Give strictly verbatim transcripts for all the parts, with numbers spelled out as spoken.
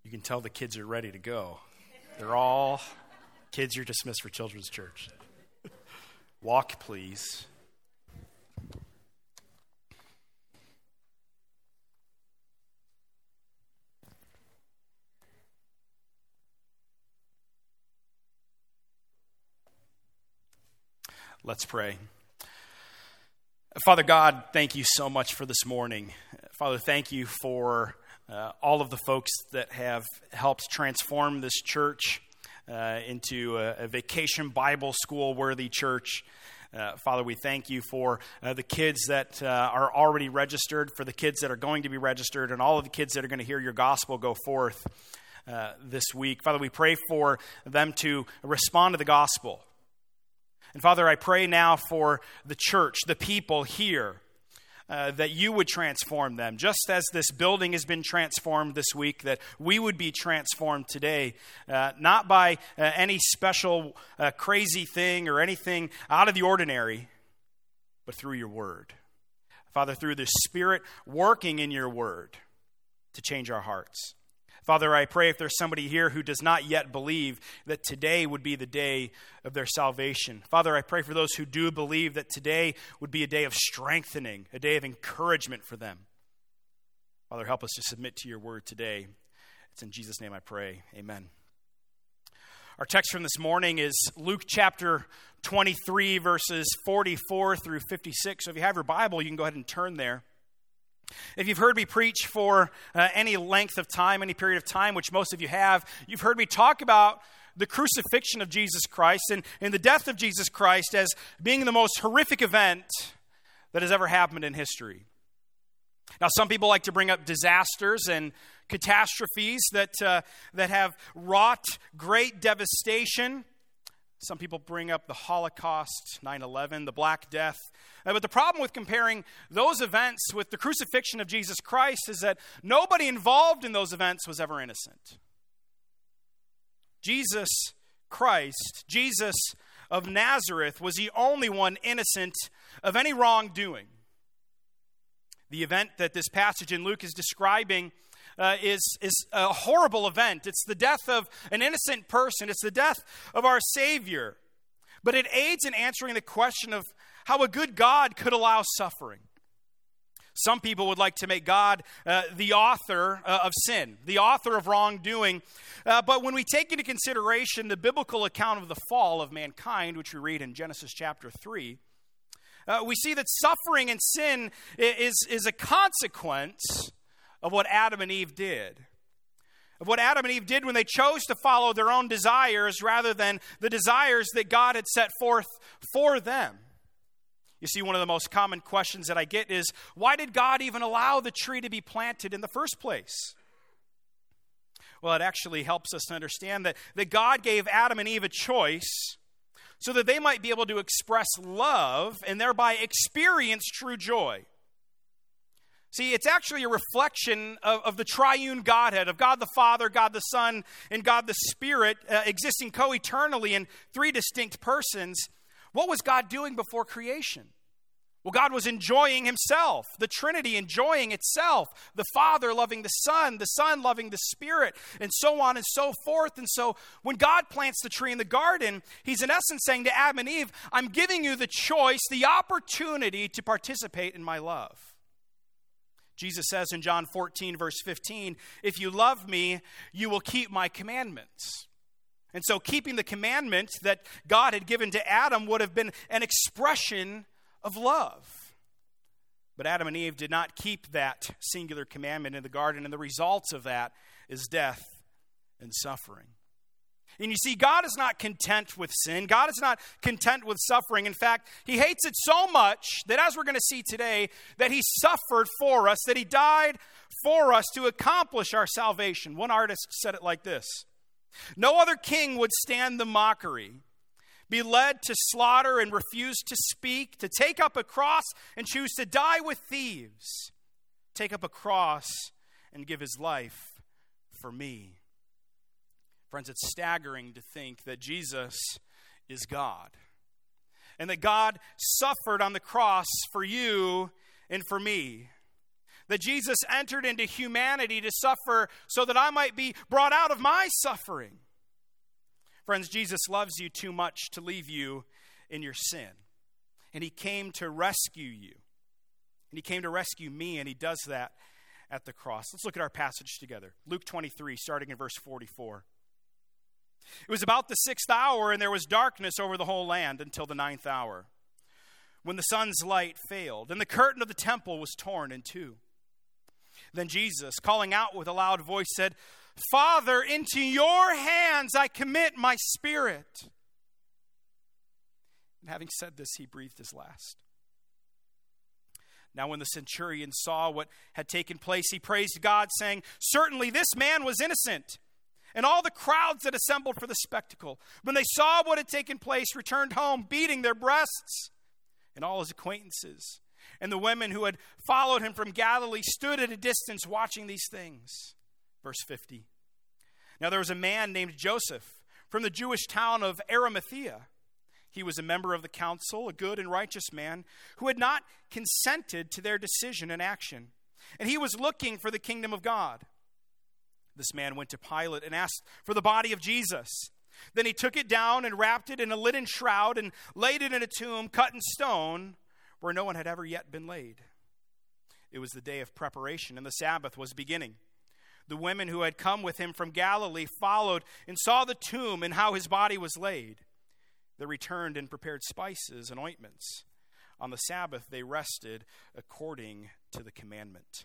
You can tell the kids are ready to go. They're all, kids, you're dismissed for Children's Church. Walk, please. Let's pray. Father God, thank you so much for this morning. Father, thank you for uh, all of the folks that have helped transform this church uh, into a, a vacation Bible school worthy church. Uh, Father, we thank you for uh, the kids that uh, are already registered, for the kids that are going to be registered, and all of the kids that are going to hear your gospel go forth uh, this week. Father, we pray for them to respond to the gospel. And Father, I pray now for the church, the people here, uh, that you would transform them. Just as this building has been transformed this week, that we would be transformed today, uh, not by uh, any special uh, crazy thing or anything out of the ordinary, but through your word. Father, through the Spirit working in your word to change our hearts. Father, I pray if there's somebody here who does not yet believe, that today would be the day of their salvation. Father, I pray for those who do believe that today would be a day of strengthening, a day of encouragement for them. Father, help us to submit to your word today. It's in Jesus' name I pray. Amen. Our text from this morning is Luke chapter twenty-three, verses forty-four through fifty-six. So if you have your Bible, you can go ahead and turn there. If you've heard me preach for uh, any length of time, any period of time, which most of you have, you've heard me talk about the crucifixion of Jesus Christ and, and the death of Jesus Christ as being the most horrific event that has ever happened in history. Now, some people like to bring up disasters and catastrophes that uh, that have wrought great devastation. Some people bring up the Holocaust, nine eleven, the Black Death. Uh, but the problem with comparing those events with the crucifixion of Jesus Christ is that nobody involved in those events was ever innocent. Jesus Christ, Jesus of Nazareth, was the only one innocent of any wrongdoing. The event that this passage in Luke is describing Uh, is, is a horrible event. It's the death of an innocent person. It's the death of our Savior. But it aids in answering the question of how a good God could allow suffering. Some people would like to make God uh, the author uh, of sin, the author of wrongdoing. Uh, but when we take into consideration the biblical account of the fall of mankind, which we read in Genesis chapter three, uh, we see that suffering and sin is, is a consequence of what Adam and Eve did. Of what Adam and Eve did when they chose to follow their own desires rather than the desires that God had set forth for them. You see, one of the most common questions that I get is, why did God even allow the tree to be planted in the first place? Well, it actually helps us to understand that, that God gave Adam and Eve a choice so that they might be able to express love and thereby experience true joy. See, it's actually a reflection of, of the triune Godhead, of God the Father, God the Son, and God the Spirit, uh, existing co-eternally in three distinct persons. What was God doing before creation? Well, God was enjoying himself, the Trinity enjoying itself, the Father loving the Son, the Son loving the Spirit, and so on and so forth. And so when God plants the tree in the garden, he's in essence saying to Adam and Eve, I'm giving you the choice, the opportunity to participate in my love. Jesus says in John fourteen, verse fifteen, if you love me, you will keep my commandments. And so keeping the commandment that God had given to Adam would have been an expression of love. But Adam and Eve did not keep that singular commandment in the garden, and the results of that is death and suffering. And you see, God is not content with sin. God is not content with suffering. In fact, he hates it so much that, as we're going to see today, that he suffered for us, that he died for us to accomplish our salvation. One artist said it like this: no other king would stand the mockery, be led to slaughter and refuse to speak, to take up a cross and choose to die with thieves, take up a cross and give his life for me. Friends, it's staggering to think that Jesus is God and that God suffered on the cross for you and for me. that Jesus entered into humanity to suffer so that I might be brought out of my suffering. Friends, Jesus loves you too much to leave you in your sin. And he came to rescue you. And he came to rescue me, and he does that at the cross. Let's look at our passage together. Luke twenty-three, starting in verse forty-four. It was about the sixth hour, and there was darkness over the whole land until the ninth hour, when the sun's light failed, and the curtain of the temple was torn in two. Then Jesus, calling out with a loud voice, said, Father, into your hands I commit my spirit. And having said this, he breathed his last. Now when the centurion saw what had taken place, he praised God, saying, Certainly this man was innocent. And all the crowds that assembled for the spectacle, when they saw what had taken place, returned home, beating their breasts. And all his acquaintances and the women who had followed him from Galilee stood at a distance watching these things. Verse fifty. Now there was a man named Joseph from the Jewish town of Arimathea. He was a member of the council, a good and righteous man, who had not consented to their decision and action. And he was looking for the kingdom of God. This man went to Pilate and asked for the body of Jesus. Then he took it down and wrapped it in a linen shroud and laid it in a tomb cut in stone where no one had ever yet been laid. It was the day of preparation, and the Sabbath was beginning. The women who had come with him from Galilee followed and saw the tomb and how his body was laid. They returned and prepared spices and ointments. On the Sabbath they rested according to the commandment.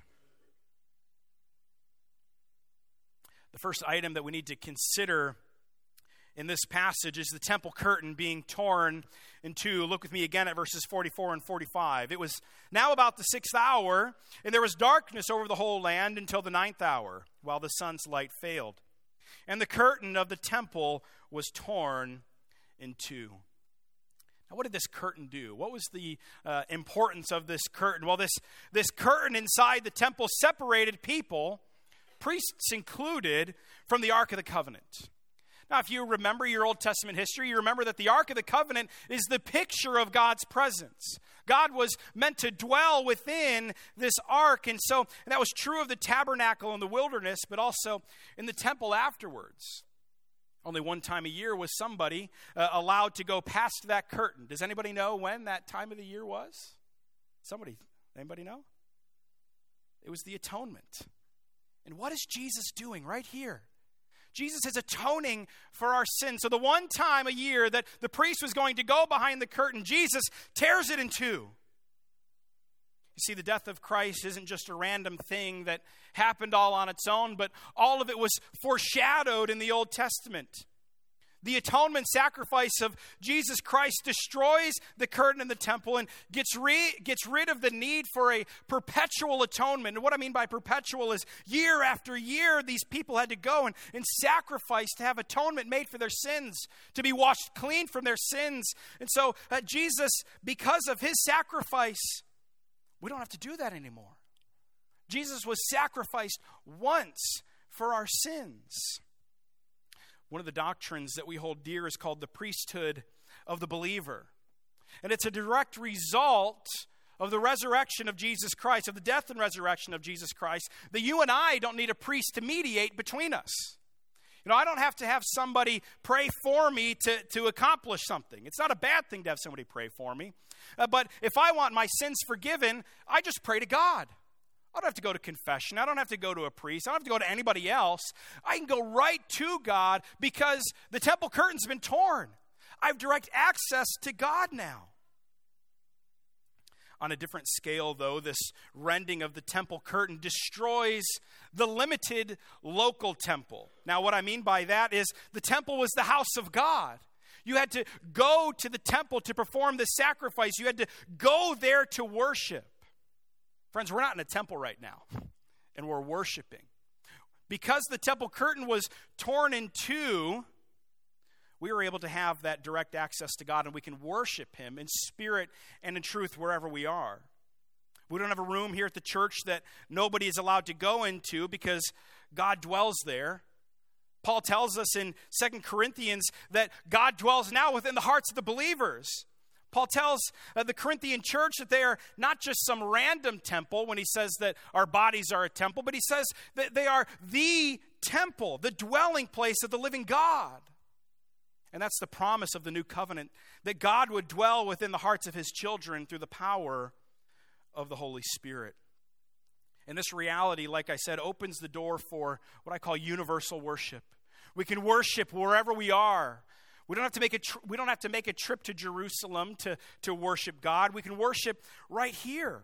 The first item that we need to consider in this passage is the temple curtain being torn in two. Look with me again at verses forty-four and forty-five. It was now about the sixth hour, and there was darkness over the whole land until the ninth hour, while the sun's light failed. And the curtain of the temple was torn in two. Now, what did this curtain do? What was the uh, importance of this curtain? Well, this, this curtain inside the temple separated people, priests included, from the Ark of the Covenant. Now, if you remember your Old Testament history, you remember that the Ark of the Covenant is the picture of God's presence. God was meant to dwell within this ark, and so and that was true of the tabernacle in the wilderness, but also in the temple afterwards. Only one time a year was somebody uh, allowed to go past that curtain. Does anybody know when that time of the year was? Somebody, anybody know? It was the atonement. And what is Jesus doing right here? Jesus is atoning for our sins. So the one time a year that the priest was going to go behind the curtain, Jesus tears it in two. You see, the death of Christ isn't just a random thing that happened all on its own, but all of it was foreshadowed in the Old Testament. The atonement sacrifice of Jesus Christ destroys the curtain in the temple and gets, re- gets rid of the need for a perpetual atonement. And what I mean by perpetual is year after year, these people had to go and, and sacrifice to have atonement made for their sins, to be washed clean from their sins. And so uh, Jesus, because of his sacrifice, we don't have to do that anymore. Jesus was sacrificed once for our sins. One of the doctrines that we hold dear is called the priesthood of the believer. And it's a direct result of the resurrection of Jesus Christ, of the death and resurrection of Jesus Christ, that you and I don't need a priest to mediate between us. You know, I don't have to have somebody pray for me to, to accomplish something. It's not a bad thing to have somebody pray for me. Uh, but if I want my sins forgiven, I just pray to God. I don't have to go to confession. I don't have to go to a priest. I don't have to go to anybody else. I can go right to God because the temple curtain's been torn. I have direct access to God now. On a different scale, though, this rending of the temple curtain destroys the limited local temple. Now, what I mean by that is the temple was the house of God. You had to go to the temple to perform the sacrifice. You had to go there to worship. Friends, we're not in a temple right now, and we're worshiping. Because the temple curtain was torn in two, we were able to have that direct access to God, and we can worship him in spirit and in truth wherever we are. We don't have a room here at the church that nobody is allowed to go into because God dwells there. Paul tells us in Second Corinthians that God dwells now within the hearts of the believers. Paul tells uh, the Corinthian church that they are not just some random temple when he says that our bodies are a temple, but he says that they are the temple, the dwelling place of the living God. And that's the promise of the new covenant, that God would dwell within the hearts of his children through the power of the Holy Spirit. And this reality, like I said, opens the door for what I call universal worship. We can worship wherever we are. We don't have to make a tr- we don't have to make a trip to Jerusalem to, to worship God. We can worship right here.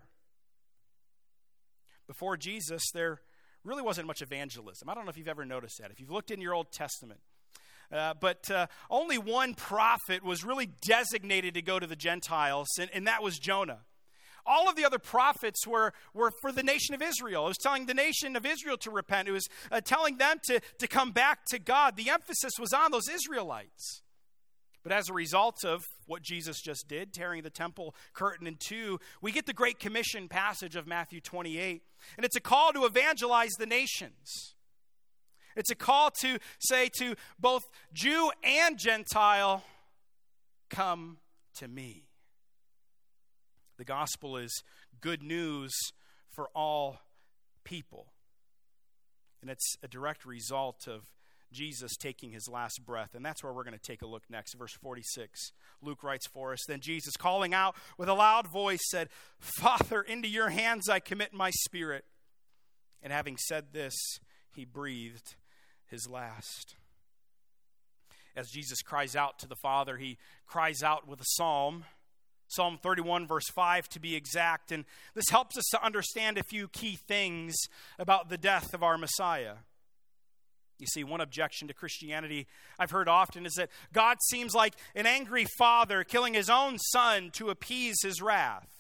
Before Jesus, there really wasn't much evangelism. I don't know if you've ever noticed that. If you've looked in your Old Testament, Uh, but uh, only one prophet was really designated to go to the Gentiles, and, and that was Jonah. All of the other prophets were, were for the nation of Israel. It was telling the nation of Israel to repent. It was uh, telling them to, to come back to God. The emphasis was on those Israelites. But as a result of what Jesus just did, tearing the temple curtain in two, we get the Great Commission passage of Matthew twenty-eight. And it's a call to evangelize the nations. It's a call to say to both Jew and Gentile, come to me. The gospel is good news for all people. And it's a direct result of Jesus taking his last breath. And that's where we're going to take a look next. Verse forty-six, Luke writes for us, then Jesus, calling out with a loud voice, said, Father, into your hands I commit my spirit. And having said this, he breathed his last. As Jesus cries out to the Father, he cries out with a psalm. Psalm thirty-one, verse five, to be exact. And this helps us to understand a few key things about the death of our Messiah. You see, one objection to Christianity I've heard often is that God seems like an angry father killing his own son to appease his wrath.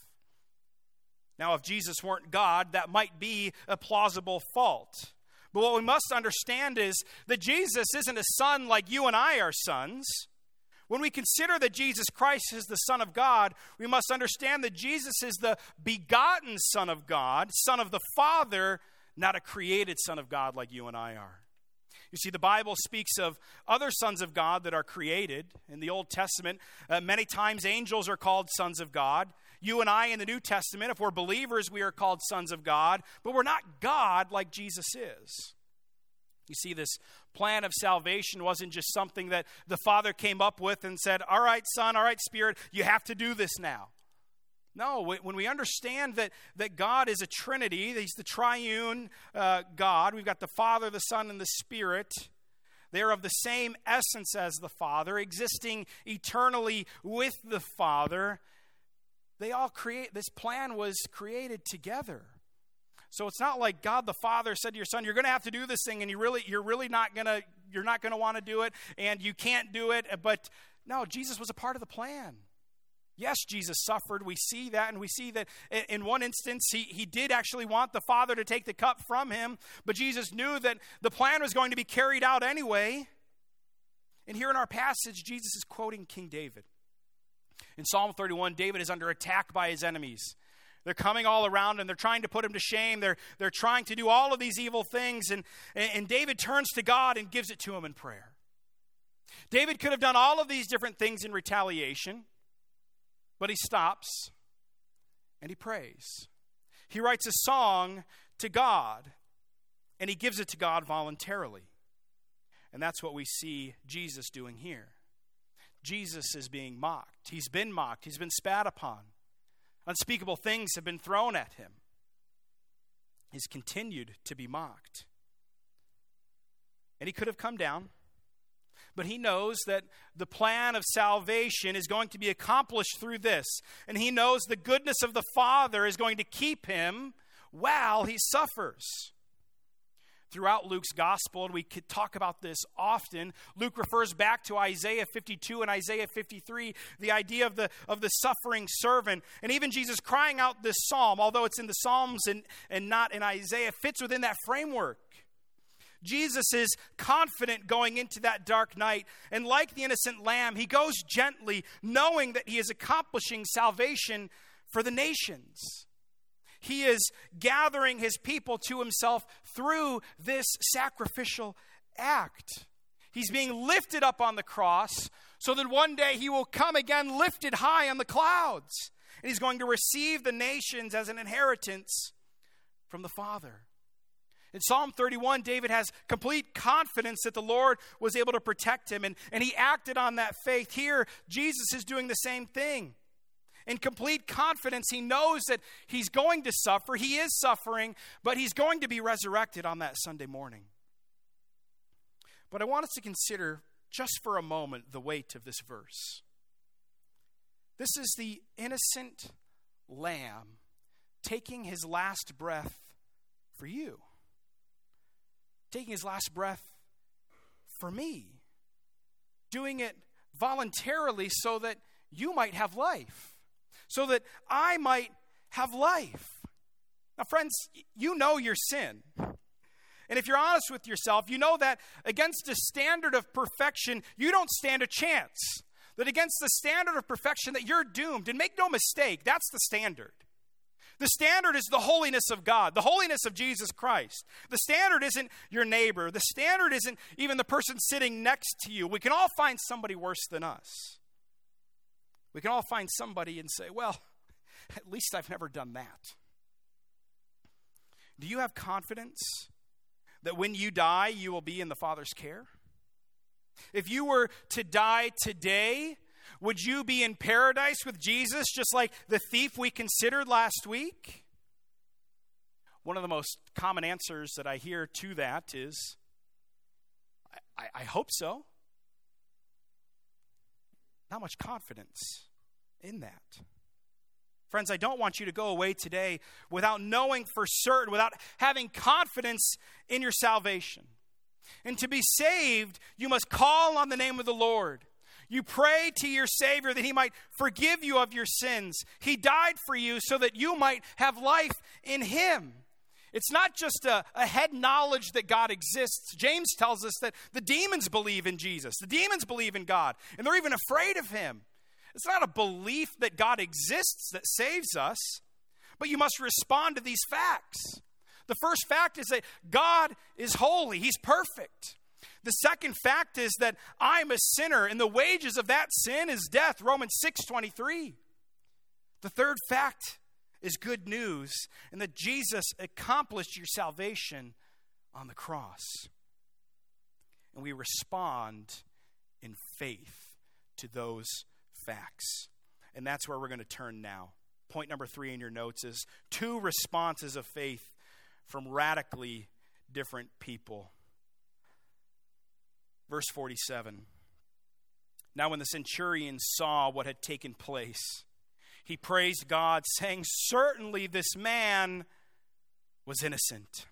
Now, if Jesus weren't God, that might be a plausible fault. But what we must understand is that Jesus isn't a son like you and I are sons. When we consider that Jesus Christ is the Son of God, we must understand that Jesus is the begotten Son of God, Son of the Father, not a created Son of God like you and I are. You see, the Bible speaks of other sons of God that are created. In the Old Testament, uh, many times angels are called sons of God. You and I in the New Testament, if we're believers, we are called sons of God, but we're not God like Jesus is. You see, this plan of salvation wasn't just something that the Father came up with and said, all right, Son, all right, Spirit, you have to do this now. No, when we understand that, that God is a Trinity, he's the triune uh, God, we've got the Father, the Son, and the Spirit. They are of the same essence as the Father, existing eternally with the Father. They all create, this plan was created together. So it's not like God the Father said to your son, you're going to have to do this thing, and you really, you're really not going to, you're not going to want to do it, and you can't do it. But no, Jesus was a part of the plan. Yes, Jesus suffered. We see that, and we see that in one instance, he, he did actually want the Father to take the cup from him, but Jesus knew that the plan was going to be carried out anyway. And here in our passage, Jesus is quoting King David. In Psalm thirty-one, David is under attack by his enemies. They're coming all around and they're trying to put him to shame. They're, they're trying to do all of these evil things. And, and David turns to God and gives it to him in prayer. David could have done all of these different things in retaliation, but he stops and he prays. He writes a song to God and he gives it to God voluntarily. And that's what we see Jesus doing here. Jesus is being mocked. He's been mocked. He's been spat upon. Unspeakable things have been thrown at him. He's continued to be mocked. And he could have come down, but he knows that the plan of salvation is going to be accomplished through this. And he knows the goodness of the Father is going to keep him while he suffers. Throughout Luke's gospel, and we could talk about this often, Luke refers back to Isaiah fifty-two and Isaiah fifty-three, the idea of the, of the suffering servant. And even Jesus crying out this psalm, although it's in the Psalms and, and not in Isaiah, fits within that framework. Jesus is confident going into that dark night, and like the innocent lamb, he goes gently, knowing that he is accomplishing salvation for the nations. He is gathering his people to himself through this sacrificial act. He's being lifted up on the cross so that one day he will come again lifted high on the clouds. And he's going to receive the nations as an inheritance from the Father. In Psalm thirty-one, David has complete confidence that the Lord was able to protect him, and, and he acted on that faith. Here, Jesus is doing the same thing. In complete confidence, he knows that he's going to suffer. He is suffering, but he's going to be resurrected on that Sunday morning. But I want us to consider just for a moment the weight of this verse. This is the innocent lamb taking his last breath for you. Taking his last breath for me. Doing it voluntarily so that you might have life. So that I might have life. Now, friends, you know your sin. And if you're honest with yourself, you know that against a standard of perfection, you don't stand a chance. That against the standard of perfection, that you're doomed. And make no mistake, that's the standard. The standard is the holiness of God, the holiness of Jesus Christ. The standard isn't your neighbor. The standard isn't even the person sitting next to you. We can all find somebody worse than us. We can all find somebody and say, well, at least I've never done that. Do you have confidence that when you die, you will be in the Father's care? If you were to die today, would you be in paradise with Jesus, just like the thief we considered last week? One of the most common answers that I hear to that is, I, I, I hope so. Not much confidence in that. Friends, I don't want you to go away today without knowing for certain, without having confidence in your salvation. And to be saved, you must call on the name of the Lord. You pray to your Savior that he might forgive you of your sins. He died for you so that you might have life in him. It's not just a, a head knowledge that God exists. James tells us that the demons believe in Jesus. The demons believe in God, and they're even afraid of him. It's not a belief that God exists that saves us, but you must respond to these facts. The first fact is that God is holy. He's perfect. The second fact is that I'm a sinner, and the wages of that sin is death, Romans six twenty-three. The third fact is good news, and that Jesus accomplished your salvation on the cross. And we respond in faith to those facts. And that's where we're going to turn now. Point number three in your notes is two responses of faith from radically different people. Verse forty-seven. Now when the centurion saw what had taken place, he praised God, saying, certainly this man was innocent.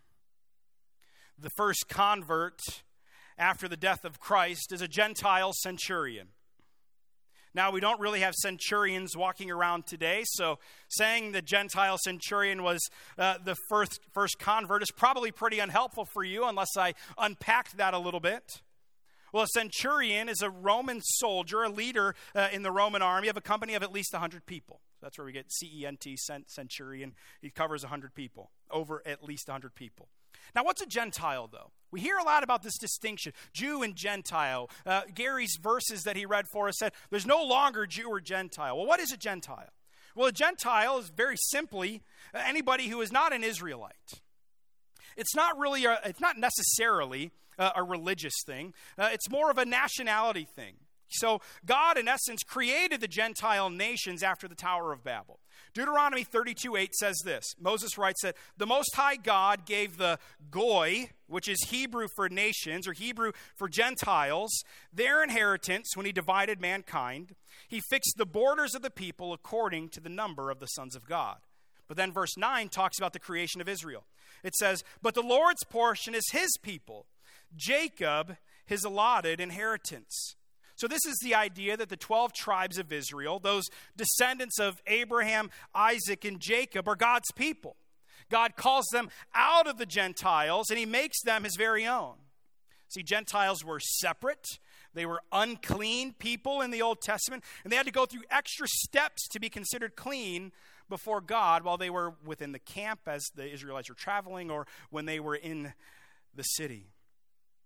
The first convert after the death of Christ is a Gentile centurion. Now, we don't really have centurions walking around today, so saying the Gentile centurion was uh, the first, first convert is probably pretty unhelpful for you unless I unpacked that a little bit. Well, a centurion is a Roman soldier, a leader uh, in the Roman army of a company of at least one hundred people. That's where we get C E N T, centurion. He covers one hundred people, over at least one hundred people. Now, what's a Gentile, though? We hear a lot about this distinction, Jew and Gentile. Uh, Gary's verses that he read for us said, there's no longer Jew or Gentile. Well, what is a Gentile? Well, a Gentile is very simply uh, anybody who is not an Israelite. It's not really, a, it's not necessarily uh, a religious thing. Uh, it's more of a nationality thing. So God, in essence, created the Gentile nations after the Tower of Babel. Deuteronomy thirty-two eight says this. Moses writes that the Most High God gave the Goy, which is Hebrew for nations or Hebrew for Gentiles, their inheritance when he divided mankind. He fixed the borders of the people according to the number of the sons of God. But then verse nine talks about the creation of Israel. It says, but the Lord's portion is his people, Jacob his allotted inheritance. So this is the idea that the twelve tribes of Israel, those descendants of Abraham, Isaac, and Jacob, are God's people. God calls them out of the Gentiles, and he makes them his very own. See, Gentiles were separate. They were unclean people in the Old Testament, and they had to go through extra steps to be considered clean before God while they were within the camp as the Israelites were traveling or when they were in the city.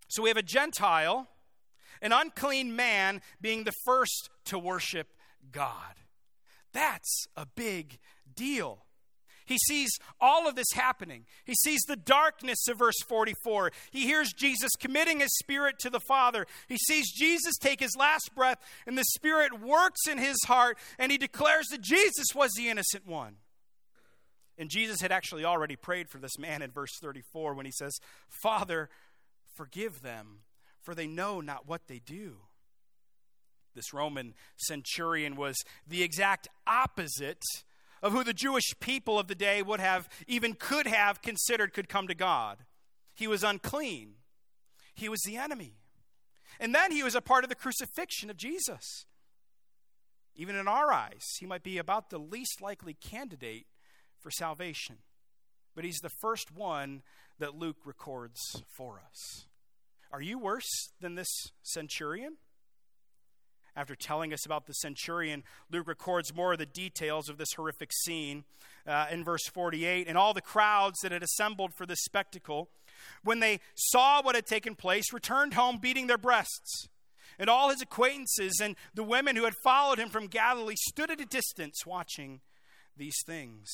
So we have a Gentile, an unclean man, being the first to worship God. That's a big deal. He sees all of this happening. He sees the darkness of verse forty-four. He hears Jesus committing his spirit to the Father. He sees Jesus take his last breath, and the Spirit works in his heart, and he declares that Jesus was the innocent one. And Jesus had actually already prayed for this man in verse thirty-four when he says, "Father, forgive them, for they know not what they do." This Roman centurion was the exact opposite of who the Jewish people of the day would have, even could have considered could come to God. He was unclean. He was the enemy. And then he was a part of the crucifixion of Jesus. Even in our eyes, he might be about the least likely candidate for salvation. But he's the first one that Luke records for us. Are you worse than this centurion? After telling us about the centurion, Luke records more of the details of this horrific scene uh, in verse forty-eight. And all the crowds that had assembled for this spectacle, when they saw what had taken place, returned home beating their breasts. And all his acquaintances and the women who had followed him from Galilee stood at a distance watching these things.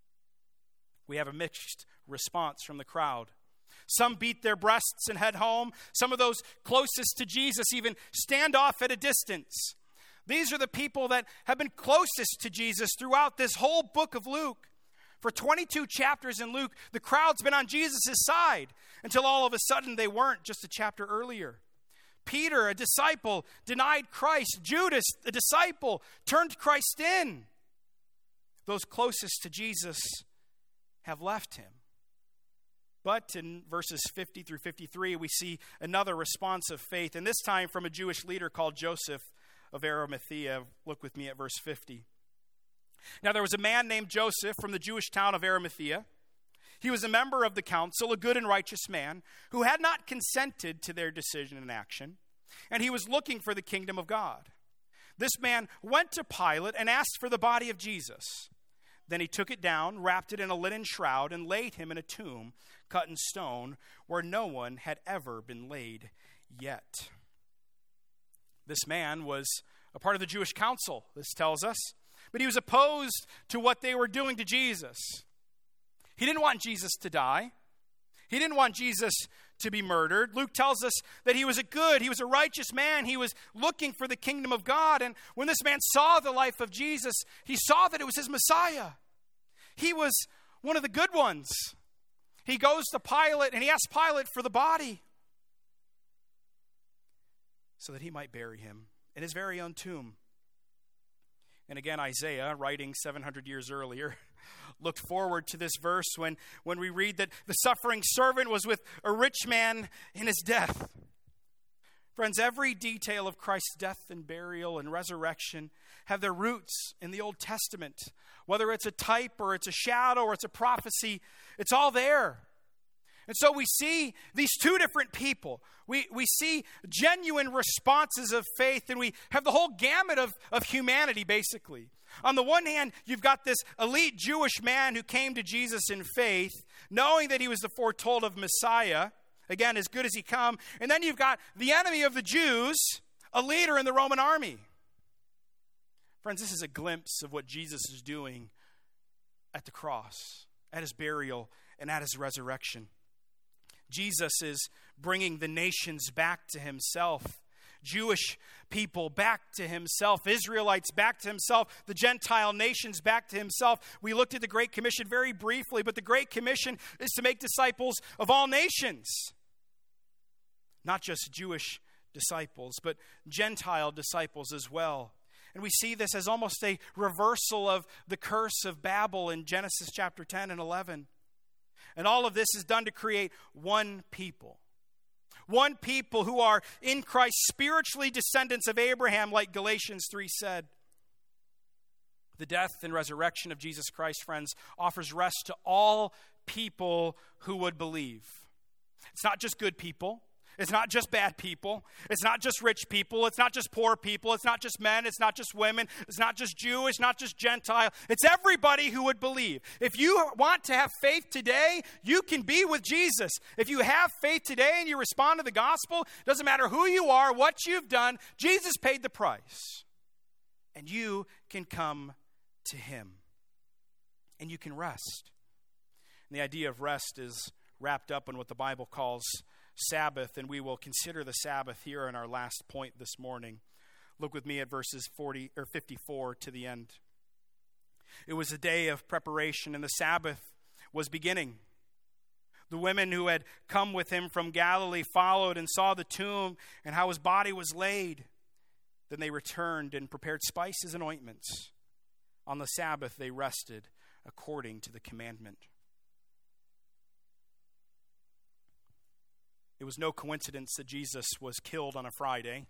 We have a mixed response from the crowd. Some beat their breasts and head home. Some of those closest to Jesus even stand off at a distance. These are the people that have been closest to Jesus throughout this whole book of Luke. For twenty-two chapters in Luke, the crowd's been on Jesus' side until all of a sudden they weren't just a chapter earlier. Peter, a disciple, denied Christ. Judas, a disciple, turned Christ in. Those closest to Jesus have left him. But in verses fifty through fifty-three, we see another response of faith, and this time from a Jewish leader called Joseph of Arimathea. Look with me at verse fifty. Now there was a man named Joseph from the Jewish town of Arimathea. He was a member of the council, a good and righteous man, who had not consented to their decision and action, and he was looking for the kingdom of God. This man went to Pilate and asked for the body of Jesus. Then he took it down, wrapped it in a linen shroud, and laid him in a tomb cut in stone where no one had ever been laid yet. This man was a part of the Jewish council, this tells us, but he was opposed to what they were doing to Jesus. He didn't want Jesus to die. He didn't want Jesus to be murdered. Luke tells us that he was a good, he was a righteous man. He was looking for the kingdom of God. And when this man saw the life of Jesus, he saw that it was his Messiah. He was one of the good ones. He goes to Pilate and he asks Pilate for the body so that he might bury him in his very own tomb. And again, Isaiah, writing seven hundred years earlier, looked forward to this verse when, when we read that the suffering servant was with a rich man in his death. Friends, every detail of Christ's death and burial and resurrection have their roots in the Old Testament. Whether it's a type or it's a shadow or it's a prophecy, it's all there. And so we see these two different people. We, we see genuine responses of faith, and we have the whole gamut of, of humanity, basically. On the one hand, you've got this elite Jewish man who came to Jesus in faith, knowing that he was the foretold of Messiah. Again, as good as he come. And then you've got the enemy of the Jews, a leader in the Roman army. Friends, this is a glimpse of what Jesus is doing at the cross, at his burial, and at his resurrection. Jesus is bringing the nations back to himself. Jewish people back to himself. Israelites back to himself. The Gentile nations back to himself. We looked at the Great Commission very briefly, but the Great Commission is to make disciples of all nations. Not just Jewish disciples, but Gentile disciples as well. And we see this as almost a reversal of the curse of Babel in Genesis chapter ten and eleven. And all of this is done to create one people. One people who are in Christ, spiritually descendants of Abraham, like Galatians three said. The death and resurrection of Jesus Christ, friends, offers rest to all people who would believe. It's not just good people. It's not just bad people. It's not just rich people. It's not just poor people. It's not just men. It's not just women. It's not just Jewish, not just Gentile. It's everybody who would believe. If you want to have faith today, you can be with Jesus. If you have faith today and you respond to the gospel, doesn't matter who you are, what you've done, Jesus paid the price. And you can come to him. And you can rest. And the idea of rest is wrapped up in what the Bible calls Sabbath, and we will consider the Sabbath here in our last point this morning. Look with me at verses forty or fifty-four to the end. It was a day of preparation, and the Sabbath was beginning. The women who had come with him from Galilee followed and saw the tomb and how his body was laid. Then they returned and prepared spices and ointments. On the Sabbath they rested according to the commandment. It was no coincidence that Jesus was killed on a Friday,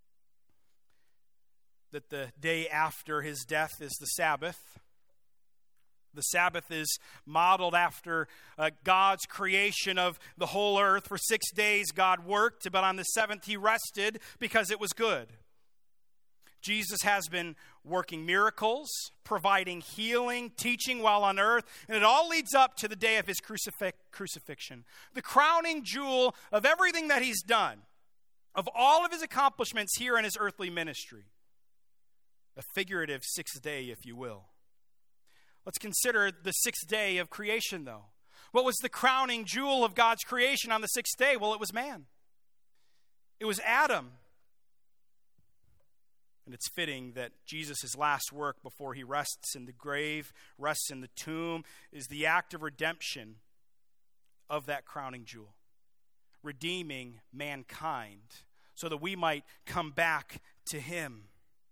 that the day after his death is the Sabbath. The Sabbath is modeled after uh, God's creation of the whole earth. For six days God worked, but on the seventh he rested because it was good. Jesus has been working miracles, providing healing, teaching while on earth, and it all leads up to the day of his crucifix- crucifixion. The crowning jewel of everything that he's done, of all of his accomplishments here in his earthly ministry. A figurative sixth day, if you will. Let's consider the sixth day of creation, though. What was the crowning jewel of God's creation on the sixth day? Well, it was man. It was Adam. And it's fitting that Jesus' last work before he rests in the grave, rests in the tomb, is the act of redemption of that crowning jewel. Redeeming mankind so that we might come back to him.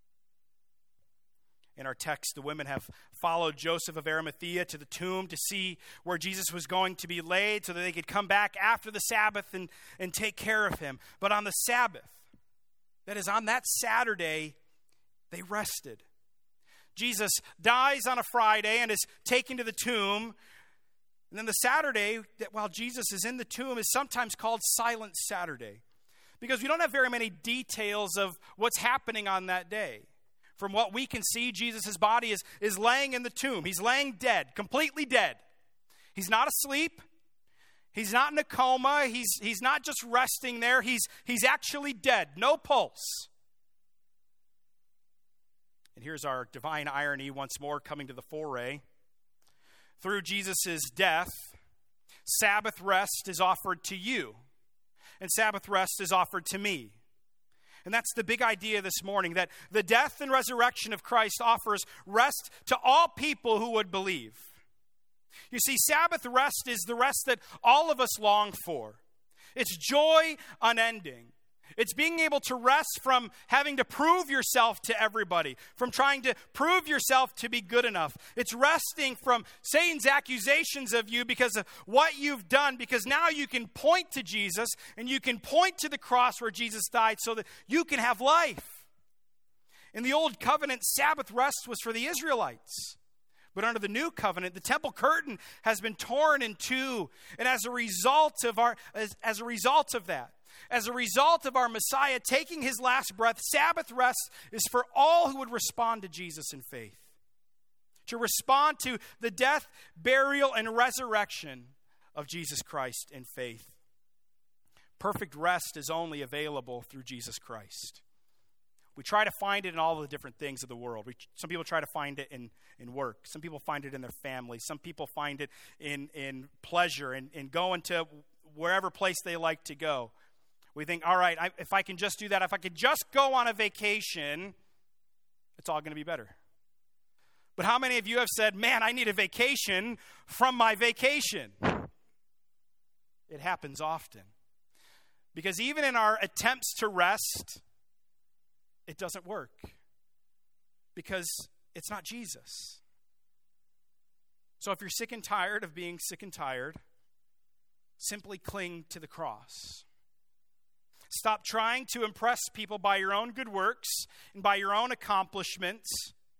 In our text, the women have followed Joseph of Arimathea to the tomb to see where Jesus was going to be laid so that they could come back after the Sabbath and, and take care of him. But on the Sabbath, that is on that Saturday, they rested. Jesus dies on a Friday and is taken to the tomb. And then the Saturday, that while Jesus is in the tomb, is sometimes called Silent Saturday. Because we don't have very many details of what's happening on that day. From what we can see, Jesus' body is, is laying in the tomb. He's laying dead, completely dead. He's not asleep. He's not in a coma. He's, he's not just resting there. He's, he's actually dead. No pulse. And here's our divine irony once more coming to the foray. Through Jesus' death, Sabbath rest is offered to you. And Sabbath rest is offered to me. And that's the big idea this morning, that the death and resurrection of Christ offers rest to all people who would believe. You see, Sabbath rest is the rest that all of us long for. It's joy unending. It's being able to rest from having to prove yourself to everybody, from trying to prove yourself to be good enough. It's resting from Satan's accusations of you because of what you've done, because now you can point to Jesus and you can point to the cross where Jesus died so that you can have life. In the old covenant, Sabbath rest was for the Israelites. But under the new covenant, the temple curtain has been torn in two. And as a result of our, as, as a result of that, As a result of our Messiah taking his last breath, Sabbath rest is for all who would respond to Jesus in faith. To respond to the death, burial, and resurrection of Jesus Christ in faith. Perfect rest is only available through Jesus Christ. We try to find it in all the different things of the world. We, some people try to find it in, in work. Some people find it in their family. Some people find it in, in pleasure and in, in going to wherever place they like to go. We think, all right, I, if I can just do that, if I could just go on a vacation, it's all going to be better. But how many of you have said, man, I need a vacation from my vacation? It happens often. Because even in our attempts to rest, it doesn't work. Because it's not Jesus. So if you're sick and tired of being sick and tired, simply cling to the cross. Stop trying to impress people by your own good works and by your own accomplishments.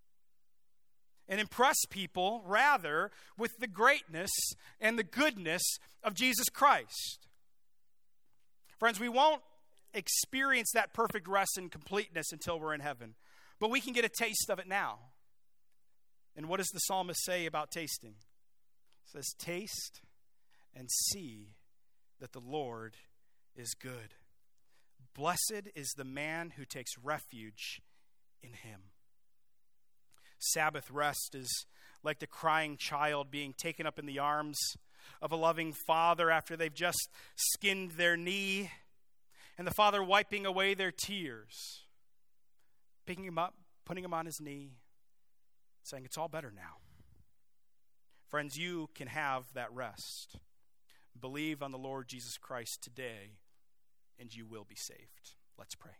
And impress people, rather, with the greatness and the goodness of Jesus Christ. Friends, we won't experience that perfect rest and completeness until we're in heaven, but we can get a taste of it now. And what does the psalmist say about tasting? It says, taste and see that the Lord is good. Blessed is the man who takes refuge in him. Sabbath rest is like the crying child being taken up in the arms of a loving father after they've just skinned their knee, and the father wiping away their tears, picking him up, putting him on his knee, saying, it's all better now. Friends, you can have that rest. Believe on the Lord Jesus Christ today, and you will be saved. Let's pray.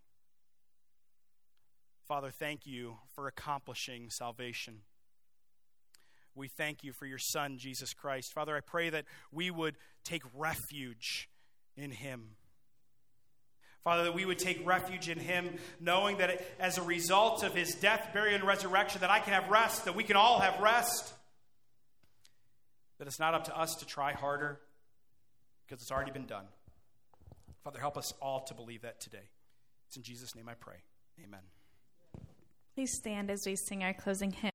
Father, thank you for accomplishing salvation. We thank you for your Son, Jesus Christ. Father, I pray that we would take refuge in him. Father, that we would take refuge in him, knowing that as a result of his death, burial, and resurrection, that I can have rest, that we can all have rest. That it's not up to us to try harder, because it's already been done. Father, help us all to believe that today. It's in Jesus' name I pray. Amen. Please stand as we sing our closing hymn.